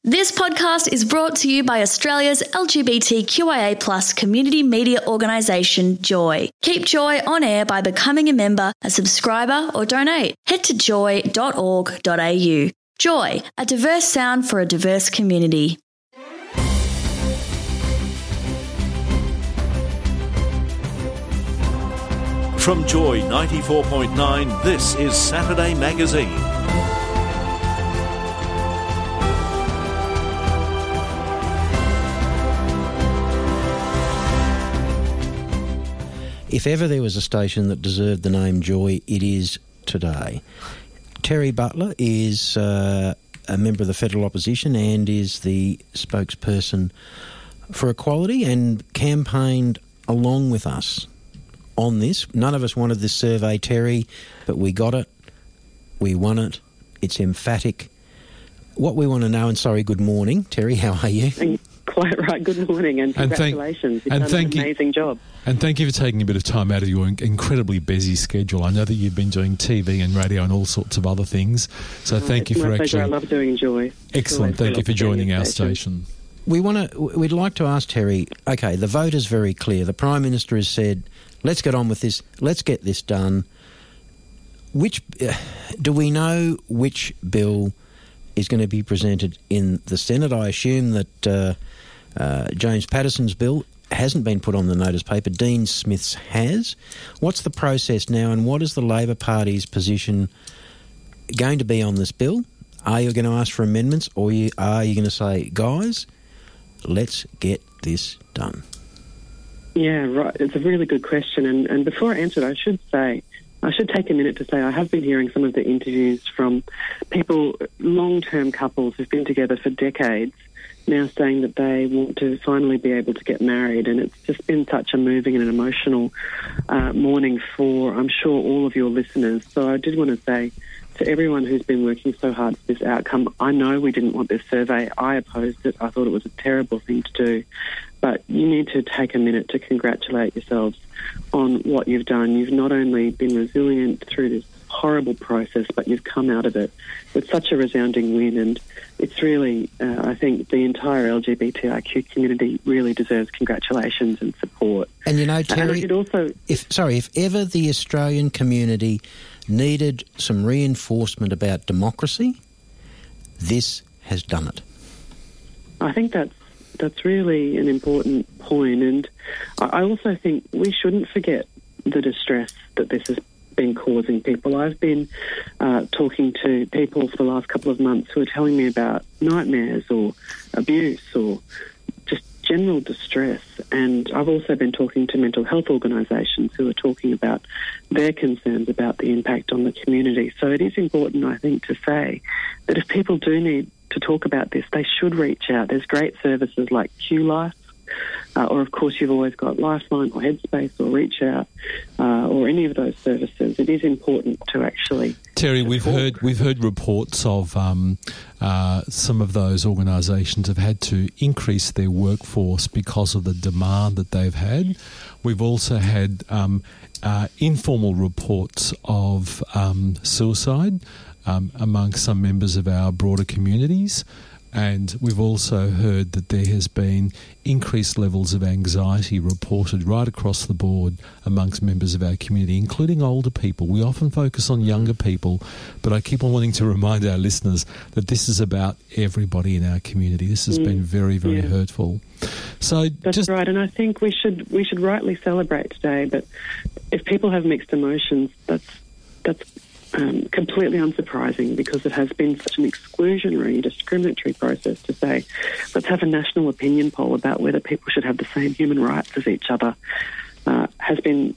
This podcast is brought to you by Australia's LGBTQIA+ community media organisation, Joy. Keep Joy on air by becoming a member, a subscriber or donate. Head to joy.org.au. Joy, a diverse sound for a diverse community. From Joy 94.9, this is Saturday Magazine. If ever there was a station that deserved the name Joy, it is today. Terry Butler is a member of the federal opposition and is the spokesperson for equality and campaigned along with us on this. None of us wanted this survey, Terry, but we got it. We won it. It's emphatic. What we want to know, and sorry, good morning, Terry, how are you? Quite right. Good morning and congratulations. You've done an amazing job. And thank you for taking a bit of time out of your incredibly busy schedule. I know that you've been doing TV and radio and all sorts of other things. So thank you for my pleasure. actually... I love doing Joy. Excellent. Thank you for joining our station. We'd like to ask Terry, okay, the vote is very clear. The Prime Minister has said, let's get on with this. Let's get this done. Do we know which bill is going to be presented in the Senate? I assume that James Patterson's bill hasn't been put on the notice paper. Dean Smith's has. What's the process now, and what is the Labor Party's position going to be on this bill? Are you going to ask for amendments, or are you going to say, guys, let's get this done? Yeah, right. It's a really good question. And before I answer it, I should take a minute to say I have been hearing some of the interviews from people, long-term couples who've been together for decades, now saying that they want to finally be able to get married. And it's just been such a moving and an emotional morning for, I'm sure, all of your listeners. So I did want to say to everyone who's been working so hard for this outcome, I know we didn't want this survey. I opposed it. I thought it was a terrible thing to do. But you need to take a minute to congratulate yourselves on what you've done. You've not only been resilient through this horrible process, but you've come out of it with such a resounding win. And it's really, I think, the entire LGBTIQ community really deserves congratulations and support. And you know, Terry, if ever the Australian community needed some reinforcement about democracy, this has done it. I think that's really an important point. And I also think we shouldn't forget the distress that this has been causing people. I've been talking to people for the last couple of months who are telling me about nightmares or abuse or just general distress. And I've also been talking to mental health organisations who are talking about their concerns about the impact on the community. So it is important, I think, to say that if people do need to talk about this, they should reach out. There's great services like QLife, or of course you've always got Lifeline or Headspace or Reach Out, or any of those services. It is important to actually... Terry, we've heard reports of some of those organisations have had to increase their workforce because of the demand that they've had. We've also had informal reports of suicide among some members of our broader communities. And we've also heard that there has been increased levels of anxiety reported right across the board amongst members of our community, including older people. We often focus on younger people, but I keep on wanting to remind our listeners that this is about everybody in our community. This has been very, very hurtful. So that's right, and I think we should rightly celebrate today. But if people have mixed emotions, that's completely unsurprising, because it has been such an exclusionary, discriminatory process to say, let's have a national opinion poll about whether people should have the same human rights as each other, has been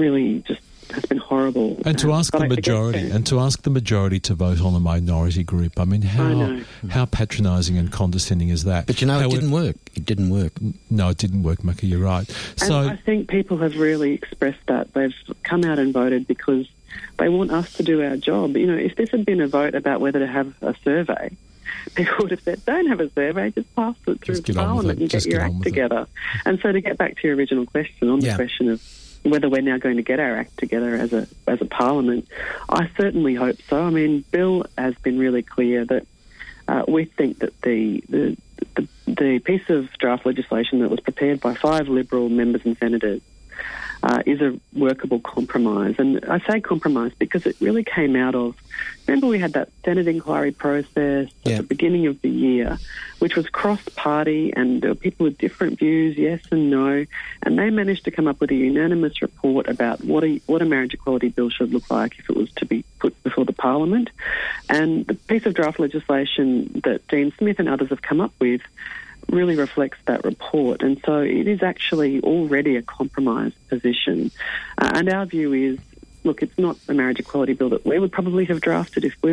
horrible. And to ask the majority to vote on a minority group, I mean, how patronising and condescending is that? But you know, it didn't work. It didn't work. No, it didn't work, Macca, you're right. And I think people have really expressed that. They've come out and voted because they want us to do our job. You know, if this had been a vote about whether to have a survey, people would have said, don't have a survey, just pass it through Parliament and get your act together. And so to get back to your original question on the question of whether we're now going to get our act together as a Parliament, I certainly hope so. I mean, Bill has been really clear that we think that the piece of draft legislation that was prepared by 5 Liberal members and senators is a workable compromise. And I say compromise because it really came out of, remember we had that Senate inquiry process at the beginning of the year, which was cross-party, and there were people with different views, yes and no, and they managed to come up with a unanimous report about what a marriage equality bill should look like if it was to be put before the Parliament. And the piece of draft legislation that Dean Smith and others have come up with really reflects that report, and so it is actually already a compromise position. And our view is, look, it's not a marriage equality bill that we would probably have drafted if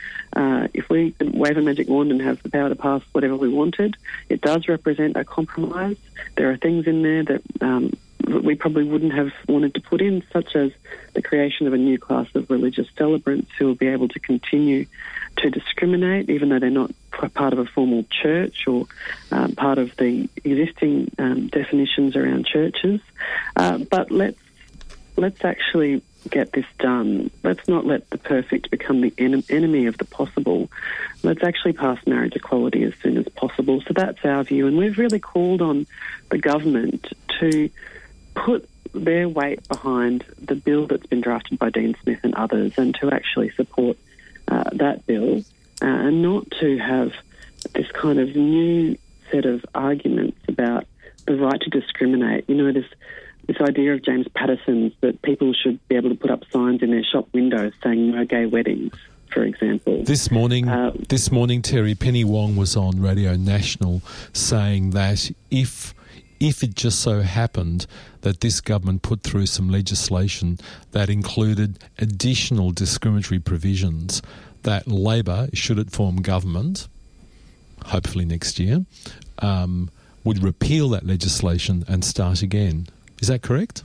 we could wave a magic wand and have the power to pass whatever we wanted. It does represent a compromise. There are things in there that we probably wouldn't have wanted to put in, such as the creation of a new class of religious celebrants who will be able to continue to discriminate, even though they're not part of a formal church or part of the existing definitions around churches. But let's actually get this done. Let's not let the perfect become the enemy of the possible. Let's actually pass marriage equality as soon as possible. So that's our view, and we've really called on the government to put their weight behind the bill that's been drafted by Dean Smith and others, and to actually support that bill, and not to have this kind of new set of arguments about the right to discriminate. You know, this idea of James Patterson's that people should be able to put up signs in their shop windows saying no gay weddings, for example. This morning, Terry, Penny Wong was on Radio National saying that if it just so happened that this government put through some legislation that included additional discriminatory provisions, that Labor, should it form government, hopefully next year, would repeal that legislation and start again. Is that correct?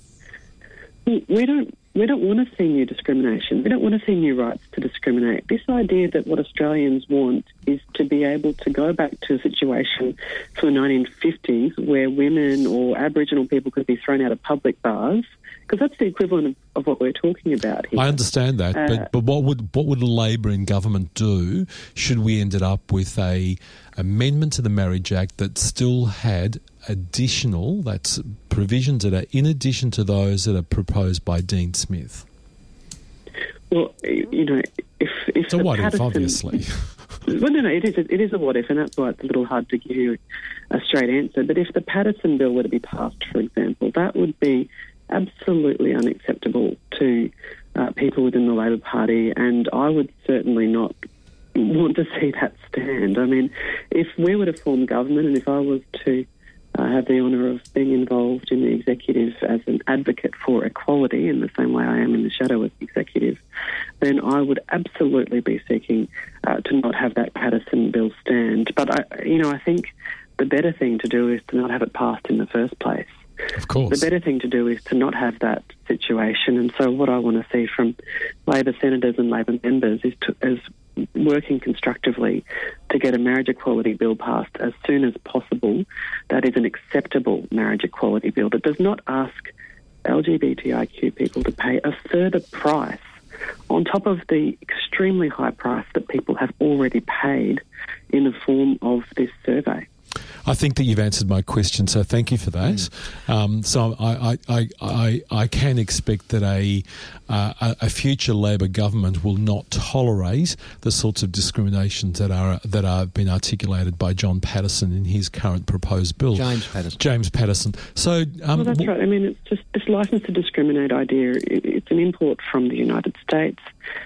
We don't want to see new discrimination. We don't want to see new rights to discriminate. This idea that what Australians want is to be able to go back to a situation from the 1950s where women or Aboriginal people could be thrown out of public bars, because that's the equivalent of what we're talking about here. I understand that, but what would Labor in government do should we ended up with a amendment to the Marriage Act that still had that's provisions that are in addition to those that are proposed by Dean Smith? Well, you know, if it's a what if, obviously. Well, no, it is a what if, and that's why it's a little hard to give you a straight answer. But if the Patterson bill were to be passed, for example, that would be absolutely unacceptable to people within the Labor Party, and I would certainly not want to see that stand. I mean, if we were to form government, and if I was to have the honour of being involved in the executive as an advocate for equality in the same way I am in the shadow as executive, then I would absolutely be seeking to not have that Patterson bill stand. But I think the better thing to do is to not have it passed in the first place. Of course. The better thing to do is to not have that situation. And so what I want to see from Labor senators and Labor members is working constructively to get a marriage equality bill passed as soon as possible. That is an acceptable marriage equality bill that does not ask LGBTIQ people to pay a further price on top of the extremely high price that people have already paid in the form of this survey. I think that you've answered my question, so thank you for that. So I can expect that a future Labor government will not tolerate the sorts of discriminations that are being articulated by John Patterson in his current proposed bill. James Patterson. So well, that's right. I mean, it's just this licence to discriminate idea. It's an import from the United States.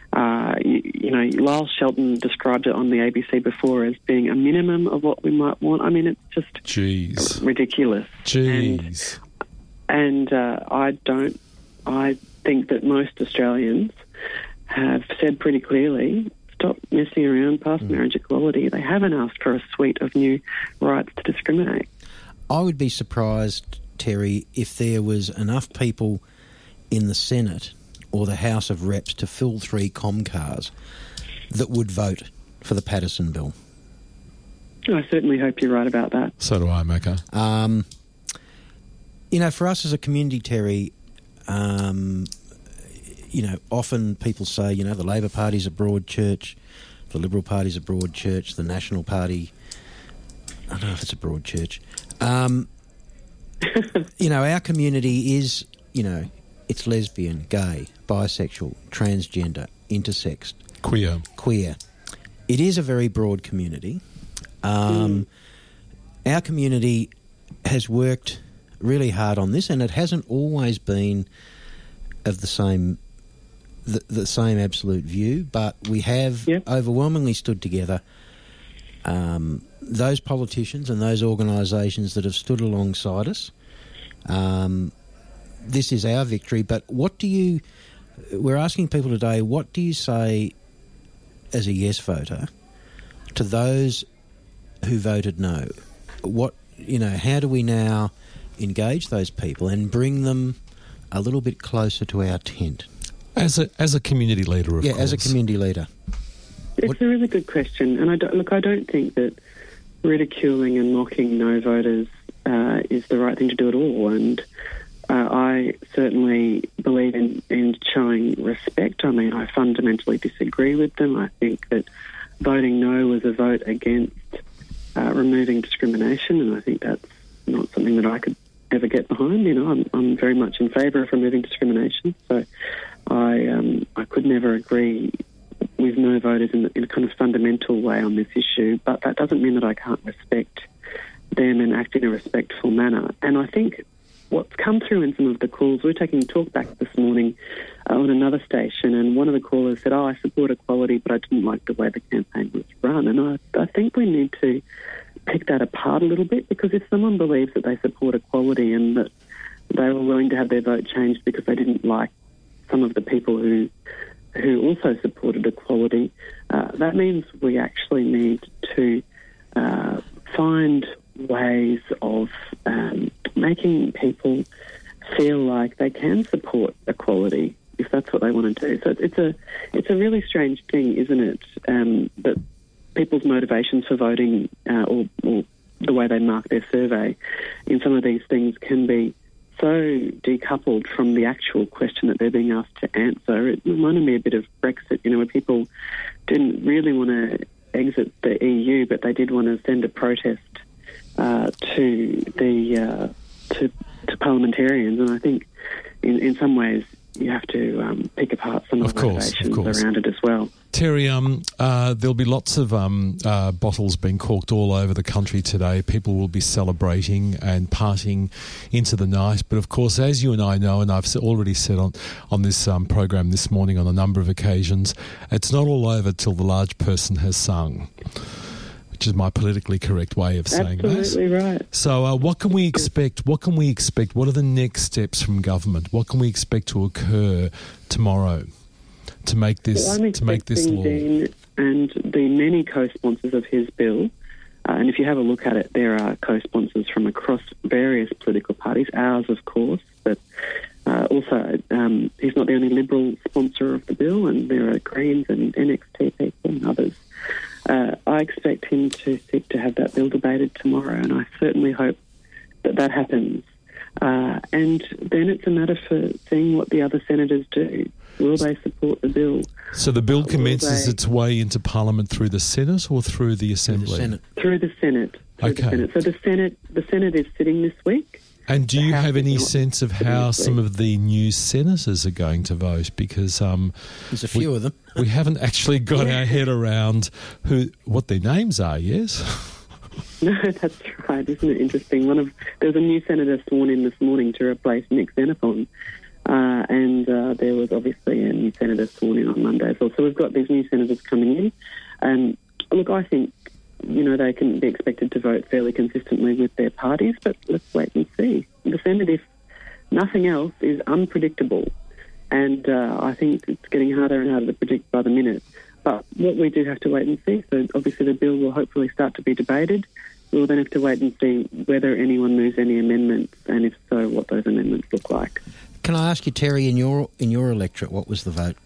Lyle Shelton described it on the ABC before as being a minimum of what we might want. I mean, it's just ridiculous. Jeez. And I think that most Australians have said pretty clearly, stop messing around past marriage equality. They haven't asked for a suite of new rights to discriminate. I would be surprised, Terry, if there was enough people in the Senate or the House of Reps to fill 3 Comcars that would vote for the Patterson bill. I certainly hope you're right about that. So do I, Macca. For us as a community, Terry, often people say, the Labor Party's a broad church, The Liberal Party's a broad church. The National Party, I don't know if it's a broad church. Our community is, it's lesbian, gay, bisexual, transgender, intersex, queer. It is a very broad community. Our community has worked really hard on this, and it hasn't always been of the same absolute view, but we have overwhelmingly stood together. Those politicians and those organisations that have stood alongside us, this is our victory. But we're asking people today, what do you say as a yes voter to those who voted no? How do we now engage those people and bring them a little bit closer to our tent? As a community leader, of course. Yeah, as a community leader. It's a really good question, and I don't think that ridiculing and mocking no voters is the right thing to do at all, and I certainly believe in showing respect. I mean, I fundamentally disagree with them. I think that voting no was a vote against removing discrimination, and I think that's not something that I could ever get behind. I'm very much in favour of removing discrimination, so I could never agree with no voters in a kind of fundamental way on this issue, but that doesn't mean that I can't respect them and act in a respectful manner. And I think what's come through in some of the calls, we're taking talk back this morning on another station, and one of the callers said, I support equality, but I didn't like the way the campaign was run. And I think we need to pick that apart a little bit, because if someone believes that they support equality and that they were willing to have their vote changed because they didn't like some of the people who also supported equality, that means we actually need to find ways of making people feel like they can support equality if that's what they want to do. So it's a really strange thing, isn't it, that people's motivations for voting or the way they mark their survey in some of these things can be so decoupled from the actual question that they're being asked to answer. It reminded me a bit of Brexit, where people didn't really want to exit the EU, but they did want to send a protest to parliamentarians. And I think in some ways you have to pick apart some of the motivations around it as well. Terry, there'll be lots of bottles being corked all over the country today. People will be celebrating and partying into the night. But of course, as you and I know, and I've already said on this program this morning on a number of occasions, it's not all over till the large person has sung, which is my politically correct way of saying that. Absolutely right. So what can we expect? What can we expect? What are the next steps from government? What can we expect to occur tomorrow to make this law? Dean and the many co-sponsors of his bill, and if you have a look at it, there are co-sponsors from across various political parties, ours of course, but also he's not the only Liberal sponsor of the bill, and there are Greens and NXT people and others. I expect him to seek to have that bill debated tomorrow, and I certainly hope that happens. And then it's a matter for seeing what the other senators do. Will they support the bill? So the bill commences its way into Parliament through the Senate or through the Assembly? Through the Senate. Okay. So the Senate is sitting this week. And do you have any sense of how some of the new senators are going to vote? Because there's a few of them. We haven't actually got our head around what their names are, yes? No, that's right. Isn't it interesting? There was a new senator sworn in this morning to replace Nick Xenophon, and there was obviously a new senator sworn in on Monday as well. So we've got these new senators coming in. And look, I think they can be expected to vote fairly consistently with their parties, but let's wait and see. The Senate, if nothing else, is unpredictable, and I think it's getting harder and harder to predict by the minute. But what we do have to wait and see, so obviously the bill will hopefully start to be debated. We'll then have to wait and see whether anyone moves any amendments, and if so, what those amendments look like. Can I ask you, Terry, in your electorate, what was the vote?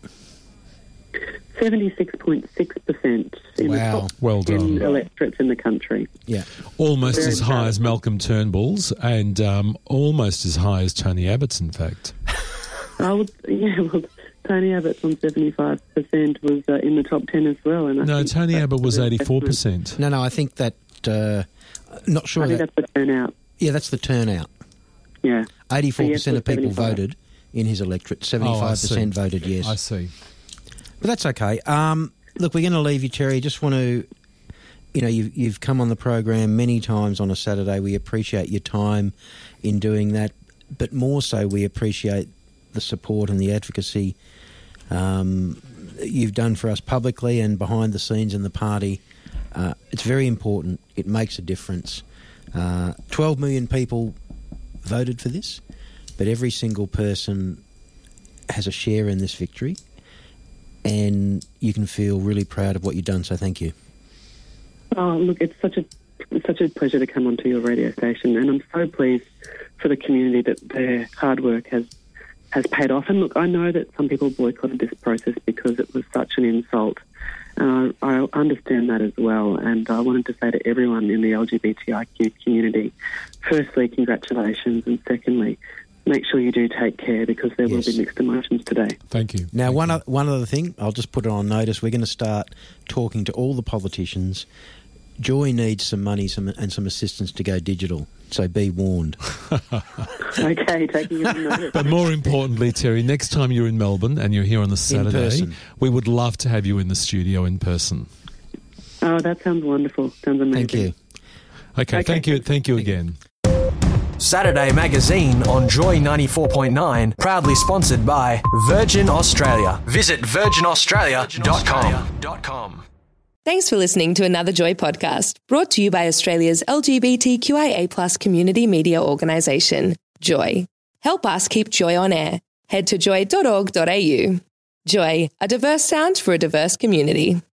76.6% in the top 10 electorates in the country. Yeah, almost as high as Malcolm Turnbull's, and almost as high as Tony Abbott's, in fact. Tony Abbott's on 75% was in the top 10 as well. And No, Tony Abbott was 84%. No, I think that... not sure. I think that's the turnout. Yeah, that's the turnout. Yeah. 84% of people 75. voted in his electorate. 75% voted yes. I see. But that's okay. Look, we're going to leave you, Terry. Just want to... You know, you've come on the program many times on a Saturday. We appreciate your time in doing that. But more so, we appreciate the support and the advocacy you've done for us publicly and behind the scenes in the party. It's very important. It makes a difference. 12 million people voted for this, but every single person has a share in this victory, and you can feel really proud of what you've done, so thank you. Oh, look, it's such a pleasure to come onto your radio station, and I'm so pleased for the community that their hard work has paid off. And look, I know that some people boycotted this process because it was such an insult. I understand that as well, and I wanted to say to everyone in the LGBTIQ community, firstly, congratulations, and secondly, make sure you do take care because there will be mixed emotions today. Thank you. Now, one other thing, I'll just put it on notice. We're going to start talking to all the politicians. Joy needs some money and some assistance to go digital, so be warned. Okay, taking it on notice. But more importantly, Terry, next time you're in Melbourne and you're here on the Saturday, we would love to have you in the studio in person. Oh, that sounds wonderful. Sounds amazing. Thank you. Okay, thank you again. Saturday Magazine on Joy 94.9, proudly sponsored by Virgin Australia. Visit virginaustralia.com. Thanks for listening to another Joy podcast, brought to you by Australia's LGBTQIA+ community media organisation, Joy. Help us keep Joy on air. Head to joy.org.au. Joy, a diverse sound for a diverse community.